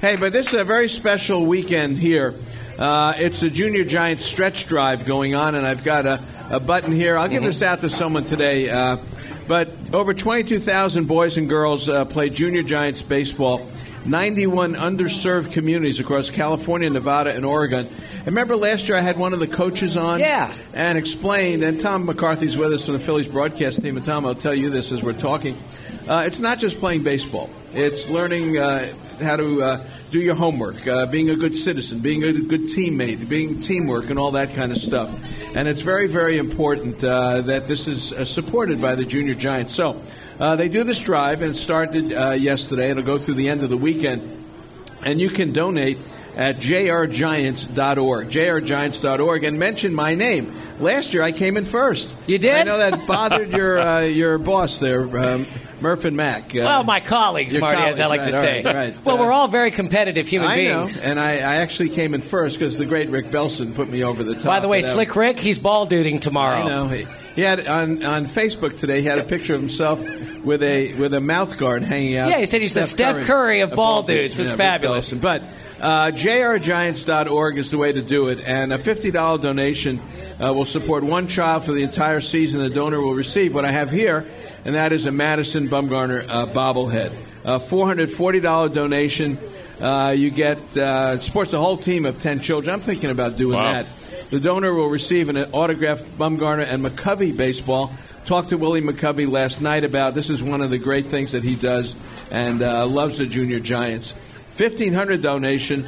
Hey, but this is a very special weekend here. It's a Junior Giants stretch drive going on, and I've got a button here. I'll give this out to someone today. But over 22,000 boys and girls play Junior Giants baseball. 91 underserved communities across California, Nevada, and Oregon. And remember last year I had one of the coaches on and explained, and Tom McCarthy's with us from the Phillies broadcast team. And Tom, I'll tell you this as we're talking. It's not just playing baseball. It's learning how to do your homework, being a good citizen, being a good teammate, being teamwork, and all that kind of stuff. And it's very, very important that this is supported by the Junior Giants. So they do this drive, and it started yesterday. It'll go through the end of the weekend. And you can donate at jrgiants.org, jrgiants.org, and mention my name. Last year I came in first. You did? I know that bothered your boss there, Murph and Mac. Well, my colleagues, Marty, as I like to say. Right. Well, we're all very competitive human beings. I know, and I actually came in first because the great Rick Belson put me over the top. By the way, Slick Rick, he's ball duding tomorrow. I know. He had on Facebook today. He had a picture of himself with a mouth guard hanging out. Yeah, he said he's the Steph Curry of ball dudes. It's fabulous. But jrgiants.org is the way to do it, and a $50 donation will support one child for the entire season. The donor will receive what I have here, and that is a Madison Bumgarner bobblehead. $440 donation. You get supports the whole team of 10 children. I'm thinking about doing that. The donor will receive an autographed Bumgarner and McCovey baseball. Talked to Willie McCovey last night about this is one of the great things that he does, and loves the Junior Giants. $1,500 donation.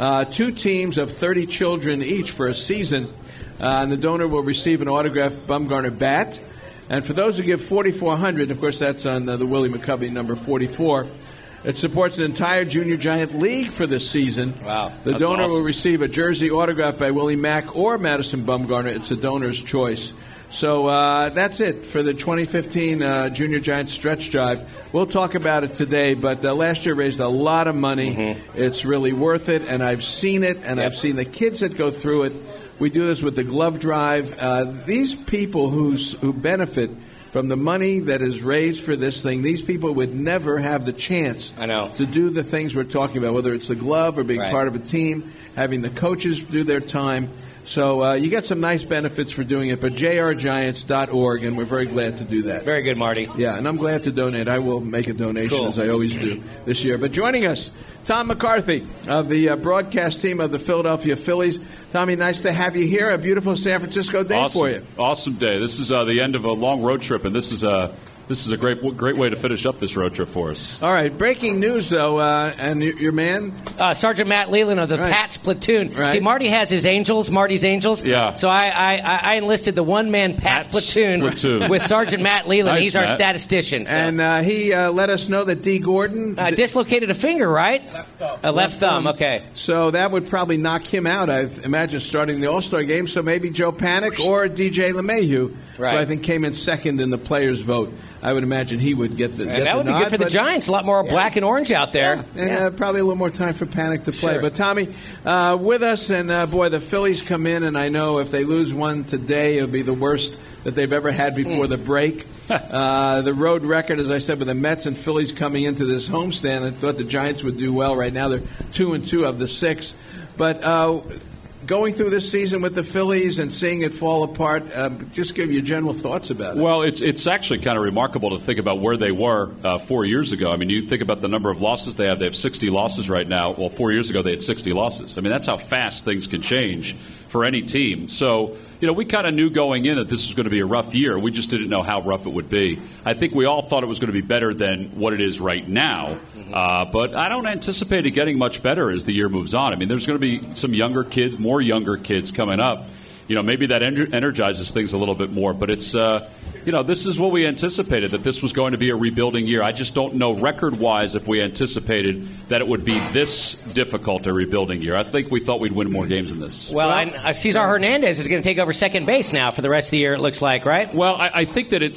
2 teams of 30 children each for a season. And the donor will receive an autographed Bumgarner bat. And for those who give $4,400, of course, that's on the Willie McCovey number 44. It supports an entire Junior Giant League for this season. Wow. The donor will receive a jersey autographed by Willie Mack or Madison Bumgarner. It's a donor's choice. So that's it for the 2015 Junior Giants stretch drive. We'll talk about it today, but last year raised a lot of money. It's really worth it, and I've seen it, and I've seen the kids that go through it. We do this with the glove drive. These people who benefit from the money that is raised for this thing, these people would never have the chance to do the things we're talking about, whether it's the glove or being part of a team, having the coaches do their time. So you get some nice benefits for doing it, but jrgiants.org, and we're very glad to do that. Very good, Marty. Yeah, and I'm glad to donate. I will make a donation, as I always do this year. But joining us, Tom McCarthy of the broadcast team of the Philadelphia Phillies. Tommy, nice to have you here. A beautiful San Francisco day for you. Awesome day. This is the end of a long road trip, and this is a great way to finish up this road trip for us. All right, breaking news, though, and your man? Sergeant Matt Leland of the Pats platoon. Right. See, Marty has his Angels, Marty's Angels. Yeah. So I enlisted the one-man Pats platoon with Sergeant Matt Leland. Nice, He's our Matt. statistician. So. And he let us know that D. Gordon dislocated a finger, right? Left thumb, okay. So that would probably knock him out, I imagine, starting the All-Star game. So maybe Joe Panik or DJ LeMahieu, who I think came in second in the players' vote. I would imagine he would get the that would be good for the Giants. A lot more black and orange out there. And probably a little more time for Panik to play. Sure. But, Tommy, with us, and, boy, the Phillies come in, and I know if they lose one today, it'll be the worst that they've ever had before the break. The road record, as I said, with the Mets and Phillies coming into this homestand, I thought the Giants would do well. Right now they're 2-2 of the 6. But going through this season with the Phillies and seeing it fall apart, just give your general thoughts about it. Well, it's actually kind of remarkable to think about where they were 4 years ago. I mean, you think about the number of losses they have. They have 60 losses right now. Well, 4 years ago they had 60 losses. I mean, that's how fast things can change for any team. So, we kind of knew going in that this was going to be a rough year. We just didn't know how rough it would be. I think we all thought it was going to be better than what it is right now. But I don't anticipate it getting much better as the year moves on. I mean, there's going to be some younger kids, more younger kids coming up. Maybe that energizes things a little bit more. But it's, this is what we anticipated, that this was going to be a rebuilding year. I just don't know record-wise if we anticipated that it would be this difficult a rebuilding year. I think we thought we'd win more games than this. Well, Cesar Hernandez is going to take over second base now for the rest of the year, it looks like, right? Well, I think that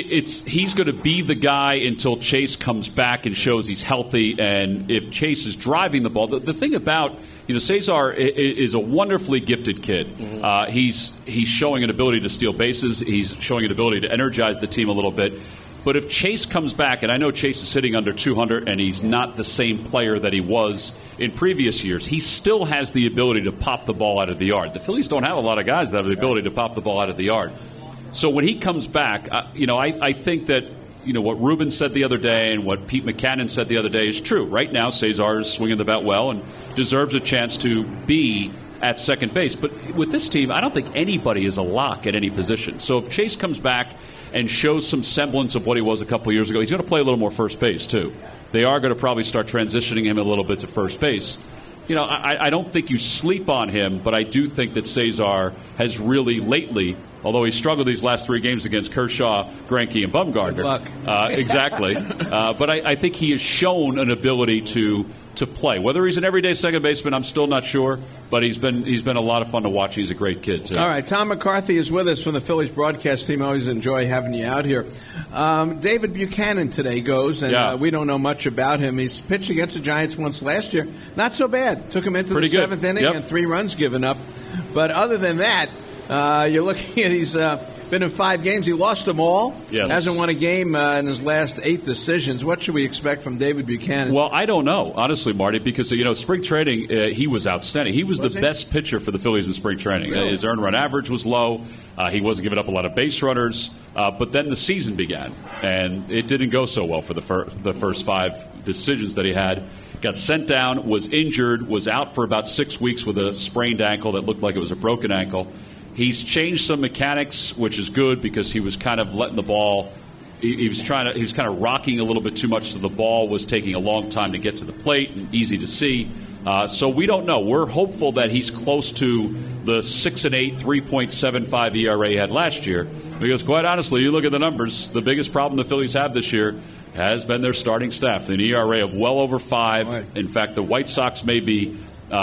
he's going to be the guy until Chase comes back and shows he's healthy. And if Chase is driving the ball, the thing about Cesar is a wonderfully gifted kid. He's showing an ability to steal bases. He's showing an ability to energize the team a little bit. But if Chase comes back, and I know Chase is hitting under 200 and he's not the same player that he was in previous years, he still has the ability to pop the ball out of the yard. The Phillies don't have a lot of guys that have the ability to pop the ball out of the yard. So when he comes back, I think that what Ruben said the other day and what Pete Mackanin said the other day is true. Right now, Cesar is swinging the bat well and deserves a chance to be at second base. But with this team, I don't think anybody is a lock at any position. So if Chase comes back and shows some semblance of what he was a couple years ago, he's going to play a little more first base, too. They are going to probably start transitioning him a little bit to first base. I don't think you sleep on him, but I do think that Cesar has really lately, although he struggled these last 3 games against Kershaw, Greinke, and Bumgarner. Good luck. Exactly. But I think he has shown an ability to play. Whether he's an everyday second baseman, I'm still not sure, but he's been a lot of fun to watch. He's a great kid, too. All right, Tom McCarthy is with us from the Phillies broadcast team. I always enjoy having you out here. David Buchanan today goes, and we don't know much about him. He's pitched against the Giants once last year. Not so bad. Took him into the 7th inning and 3 runs given up. But other than that, you're looking at he's been in 5 games. He lost them all. Yes. Hasn't won a game in his last 8 decisions. What should we expect from David Buchanan? Well, I don't know, honestly, Marty, because, spring training, he was outstanding. He was the best pitcher for the Phillies in spring training. Really? His earned run average was low. He wasn't giving up a lot of base runners. But then the season began, and it didn't go so well for the first 5 decisions that he had. Got sent down, was injured, was out for about 6 weeks with a sprained ankle that looked like it was a broken ankle. He's changed some mechanics, which is good because he was kind of letting the ball. He was kind of rocking a little bit too much, so the ball was taking a long time to get to the plate and easy to see. So we don't know. We're hopeful that he's close to the 6-8, 3.75 ERA he had last year. Because quite honestly, you look at the numbers, the biggest problem the Phillies have this year has been their starting staff. An ERA of well over 5. Right. In fact, the White Sox the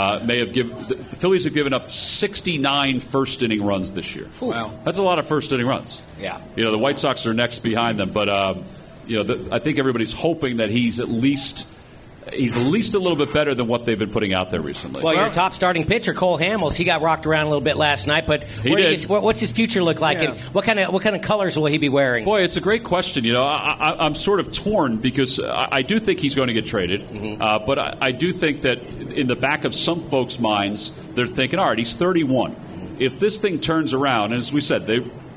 Phillies have given up 69 first-inning runs this year. Wow. That's a lot of first-inning runs. Yeah. The White Sox are next behind them, but I think everybody's hoping that he's at least a little bit better than what they've been putting out there recently. Well, your top starting pitcher, Cole Hamels, he got rocked around a little bit last night, but what's his future look like, and what kind of colors will he be wearing? Boy, it's a great question. I'm sort of torn because I do think he's going to get traded, but I do think that in the back of some folks' minds, they're thinking, all right, he's 31. If this thing turns around, and as we said,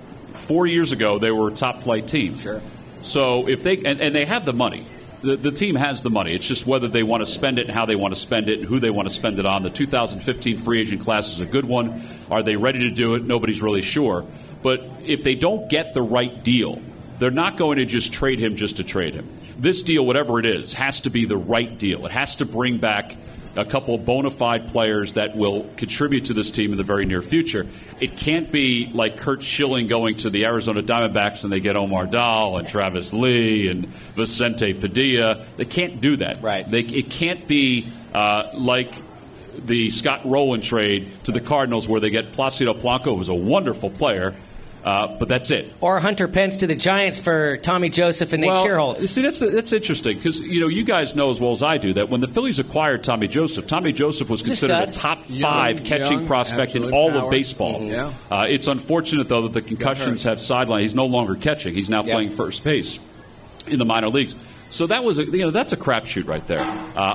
4 years ago, they were a top-flight team. Sure. So if they and they have the money. The team has the money. It's just whether they want to spend it and how they want to spend it and who they want to spend it on. The 2015 free agent class is a good one. Are they ready to do it? Nobody's really sure. But if they don't get the right deal, they're not going to just trade him just to trade him. This deal, whatever it is, has to be the right deal. It has to bring back a couple of bona fide players that will contribute to this team in the very near future. It can't be like Curt Schilling going to the Arizona Diamondbacks and they get Omar Dahl and Travis Lee and Vicente Padilla. They can't do that. Right. It can't be like the Scott Rowland trade to the Cardinals where they get Placido Blanco, who was a wonderful player, but that's it. Or Hunter Pence to the Giants for Tommy Joseph and Nate Schierholtz. See, that's interesting because you guys know as well as I do that when the Phillies acquired Tommy Joseph was considered a top 5 catching prospect in all of baseball. Mm-hmm. It's unfortunate though that the concussions have sidelined. He's no longer catching. He's now playing first base in the minor leagues. So that was that's a crapshoot right there.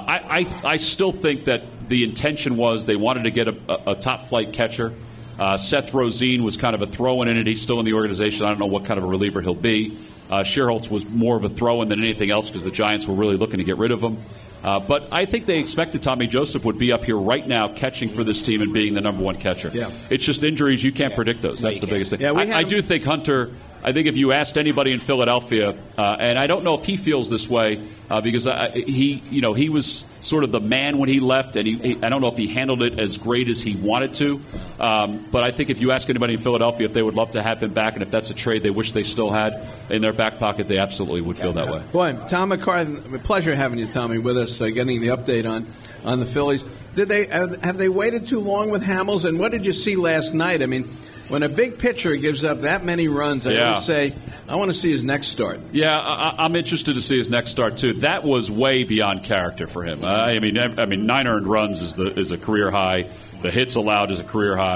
I still think that the intention was they wanted to get a top flight catcher. Seth Rosine was kind of a throw-in entity, still in the organization. I don't know what kind of a reliever he'll be. Schierholtz was more of a throw-in than anything else because the Giants were really looking to get rid of him. But I think they expected Tommy Joseph would be up here right now catching for this team and being the number 1 catcher. Yeah. It's just injuries. You can't predict those. That's the biggest thing. Yeah, I do think Hunter... I think if you asked anybody in Philadelphia, and I don't know if he feels this way because he was sort of the man when he left, and I don't know if he handled it as great as he wanted to. But I think if you ask anybody in Philadelphia if they would love to have him back, and if that's a trade they wish they still had in their back pocket, they absolutely would feel that way. Boy, Tom McCarthy, pleasure having you, Tommy, with us, getting the update on the Phillies. Have they waited too long with Hamels, and what did you see last night? I mean, when a big pitcher gives up that many runs, I always say, I want to see his next start. Yeah, I'm interested to see his next start, too. That was way beyond character for him. I mean, 9 earned runs is a career high. The hits allowed is a career high.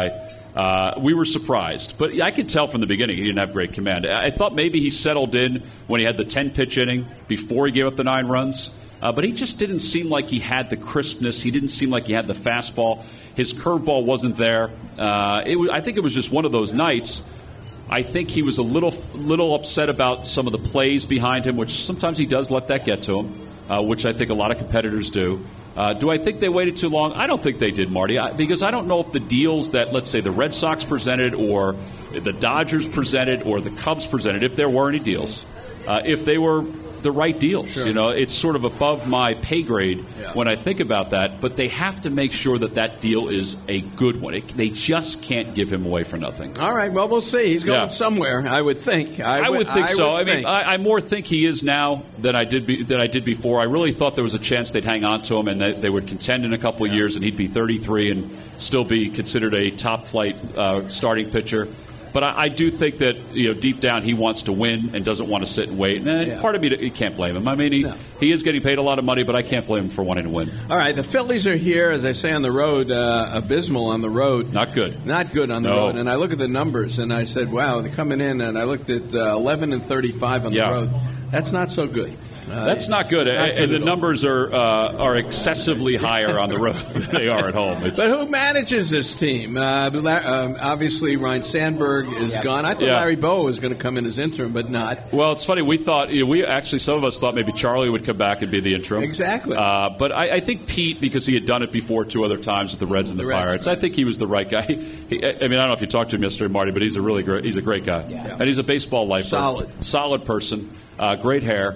We were surprised. But I could tell from the beginning he didn't have great command. I thought maybe he settled in when he had the 10-pitch inning before he gave up the 9 runs. But he just didn't seem like he had the crispness. He didn't seem like he had the fastball. His curveball wasn't there. I think it was just one of those nights. I think he was a little upset about some of the plays behind him, which sometimes he does let that get to him, which I think a lot of competitors do. Do I think they waited too long? I don't think they did, Marty, because I don't know if the deals that, let's say, the Red Sox presented or the Dodgers presented or the Cubs presented, if there were any deals, if they were the right deals. Sure. You know, it's sort of above my pay grade when I think about that, but they have to make sure that deal is a good one. They just can't give him away for nothing. All right, well, we'll see. He's going somewhere, I would think. I would think so. I mean, I more think he is now than I did before. I really thought there was a chance they'd hang on to him and they would contend in a couple of years and he'd be 33 and still be considered a top-flight starting pitcher. But I do think that, you know, deep down he wants to win and doesn't want to sit and wait. And part of me, you can't blame him. I mean, he is getting paid a lot of money, but I can't blame him for wanting to win. All right, the Phillies are here, as I say, on the road, abysmal on the road. Not good. Not good on the road. And I look at the numbers, and I said, wow, they're coming in, and I looked at 11-35 on the road. That's not so good. That's not good. And the numbers are excessively higher on the road than they are at home. But who manages this team? Obviously, Ryan Sandberg is gone. I thought Larry Bowa was going to come in as interim, but not. Well, it's funny. Some of us thought maybe Charlie would come back and be the interim. Exactly. But I think Pete, because he had done it before 2 other times with the Reds and the Pirates, I think he was the right guy. I mean, I don't know if you talked to him yesterday, Marty, but he's a great guy. Yeah. And he's a baseball lifer. Solid person. Great hair,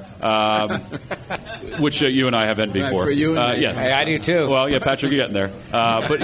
which you and I have envy for. For you and me. Hey, I do too. Well, yeah, Patrick, you're getting there. But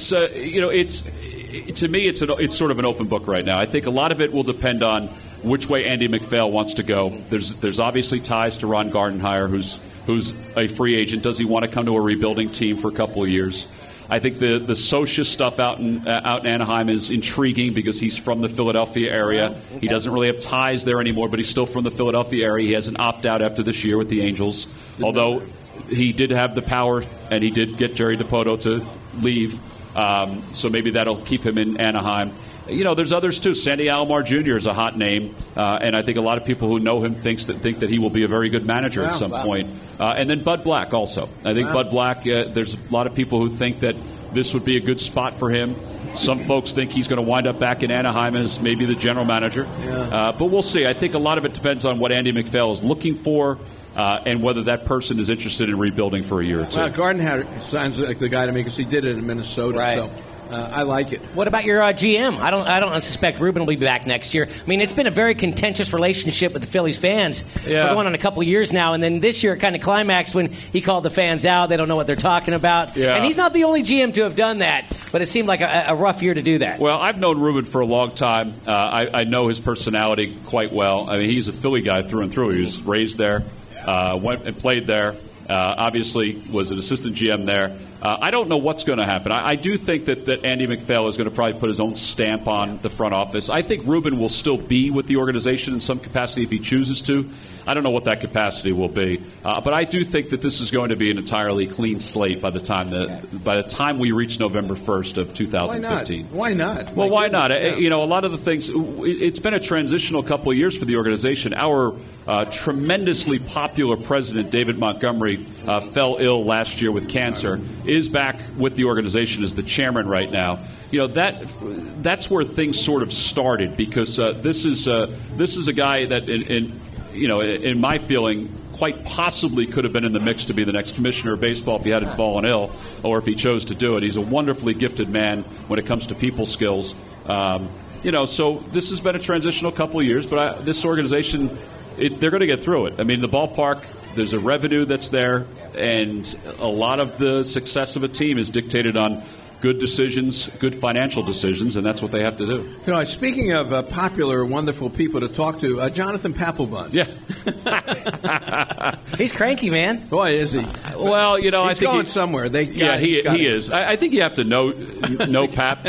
it's to me, it's sort of an open book right now. I think a lot of it will depend on which way Andy McPhail wants to go. There's obviously ties to Ron Gardenhire, who's a free agent. Does he want to come to a rebuilding team for a couple of years? I think the Socia stuff out in Anaheim is intriguing because he's from the Philadelphia area. Okay. He doesn't really have ties there anymore, but he's still from the Philadelphia area. He has an opt-out after this year with the Angels, although he did have the power, and he did get Jerry Dipoto to leave. So maybe that'll keep him in Anaheim. You know, there's others too. Sandy Alomar Jr. is a hot name, and I think a lot of people who know him think that he will be a very good manager at some point. And then Bud Black also. I think Bud Black. There's a lot of people who think that this would be a good spot for him. Some folks think he's going to wind up back in Anaheim as maybe the general manager. But we'll see. I think a lot of it depends on what Andy McPhail is looking for. And whether that person is interested in rebuilding for a year or two. Well, Gardenhire sounds like the guy to me because he did it in Minnesota. Right. So I like it. What about your GM? I don't suspect Ruben will be back next year. I mean, it's been a very contentious relationship with the Phillies fans for going on a couple of years now, and then this year it kind of climaxed when he called the fans out. They don't know what they're talking about. Yeah. And he's not the only GM to have done that, but it seemed like a rough year to do that. Well, I've known Ruben for a long time. I know his personality quite well. I mean, he's a Philly guy through and through. He was raised there. Went and played there. Obviously, was an assistant GM there. I don't know what's going to happen. I do think that Andy McPhail is going to probably put his own stamp on the front office. I think Ruben will still be with the organization in some capacity if he chooses to. I don't know what that capacity will be, but I do think that this is going to be an entirely clean slate by the time we reach November 1st of 2015. Why not? Well, why not? You know, a lot of the things. It's been a transitional couple of years for the organization. Our tremendously popular president, David Montgomery, fell ill last year with cancer. Is back with the organization as the chairman right now. You know, that's where things sort of started because this is a guy that in my feeling quite possibly could have been in the mix to be the next commissioner of baseball if he hadn't fallen ill or if he chose to do it. He's a wonderfully gifted man when it comes to people skills. So this has been a transitional couple of years, but this organization, they're going to get through it. I mean, the ballpark, there's a revenue that's there, and a lot of the success of a team is dictated on good decisions, good financial decisions, and that's what they have to do. You know, speaking of popular, wonderful people to talk to, Jonathan Papelbon. Yeah. He's cranky, man. Boy, is he. Well, you know, I think going somewhere. He is. I think you have to know Pap.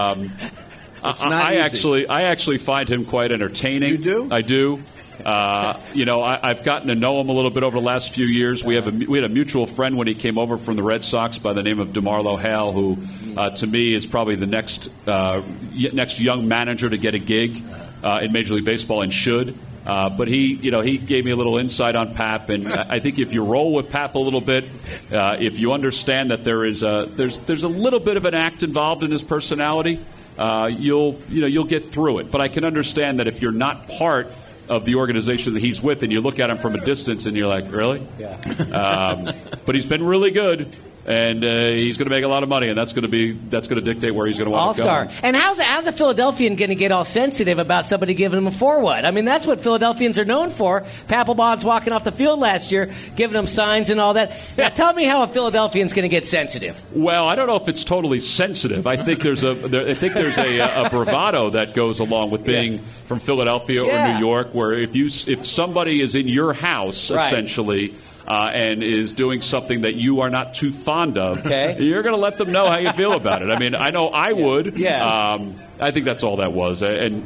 I actually find him quite entertaining. You do? I do. I've gotten to know him a little bit over the last few years. We had a mutual friend when he came over from the Red Sox by the name of DeMarlo Hale, who to me, is probably the next young manager to get a gig in Major League Baseball, and should. But he gave me a little insight on Pap, and I think if you roll with Pap a little bit, if you understand that there's a little bit of an act involved in his personality, you'll get through it. But I can understand that if you're not part of the organization that he's with, and you look at him from a distance, and you're like, really? Yeah. But he's been really good. And he's going to make a lot of money, and that's going to dictate where he's going to want to go. All-star. And how's a Philadelphian going to get all sensitive about somebody giving him a forward? I mean, that's what Philadelphians are known for. Papelbon's walking off the field last year, giving him signs and all that. Now, tell me how a Philadelphian's going to get sensitive. Well, I don't know if it's totally sensitive. I think there's a bravado that goes along with being from Philadelphia or New York, where if somebody is in your house, essentially. And is doing something that you are not too fond of, you're going to let them know how you feel about it. I mean, I know I would. Yeah. I think that's all that was. And,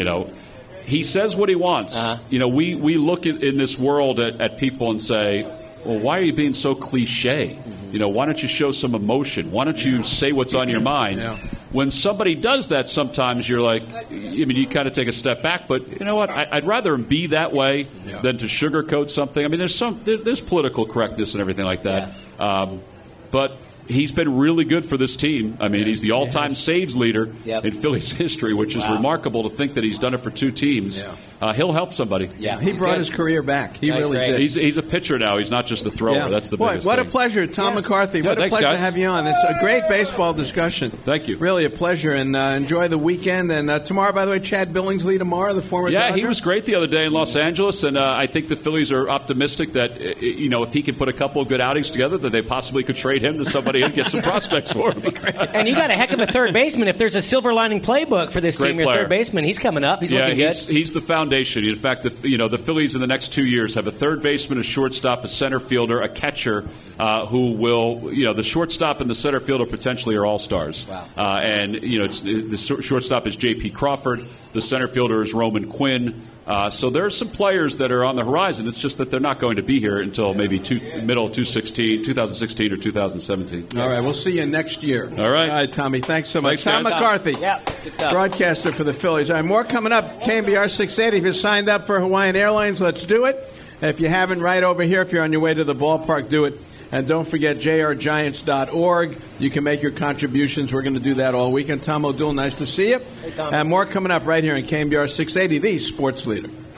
he says what he wants. We look in this world at people and say, well, why are you being so cliche? Why don't you show some emotion? Why don't you say what's on your mind? Yeah. When somebody does that, sometimes you're like, you kind of take a step back. But you know what? I'd rather him be that way than to sugarcoat something. I mean, there's political correctness and everything like that. Yeah. But he's been really good for this team. I mean, he's the all-time saves leader in Phillies history, which is remarkable to think that he's done it for two teams. Yeah. He'll help somebody. Yeah, he brought his career back. He really did. He's a pitcher now. He's not just the thrower. Yeah. That's the biggest what thing. A pleasure, Tom McCarthy. What a pleasure to have you on. It's a great baseball discussion. Thank you. Really a pleasure, and enjoy the weekend. And tomorrow, by the way, Chad Billingsley tomorrow, the former Dodger. He was great the other day in Los Angeles, and I think the Phillies are optimistic that if he can put a couple of good outings together, that they possibly could trade him to somebody and get some prospects for him. And you got a heck of a third baseman. If there's a silver lining playbook for this team, your third baseman, he's coming up. He's looking good. He's the foundation. In fact, the Phillies in the next 2 years have a third baseman, a shortstop, a center fielder, a catcher, who will, the shortstop and the center fielder potentially are all-stars. Wow. And the shortstop is J.P. Crawford, the center fielder is Roman Quinn. So there are some players that are on the horizon. It's just that they're not going to be here until maybe middle of 2016 or 2017. All right, we'll see you next year. All right, Tommy. Thanks so much. Tom McCarthy, broadcaster for the Phillies. All right, more coming up. KMBR 680. If you're signed up for Hawaiian Airlines, let's do it. If you haven't, right over here. If you're on your way to the ballpark, do it. And don't forget jrgiants.org. You can make your contributions. We're going to do that all weekend. Tom O'Doul, nice to see you. Hey, Tom. And more coming up right here in KMBR 680, the sports leader.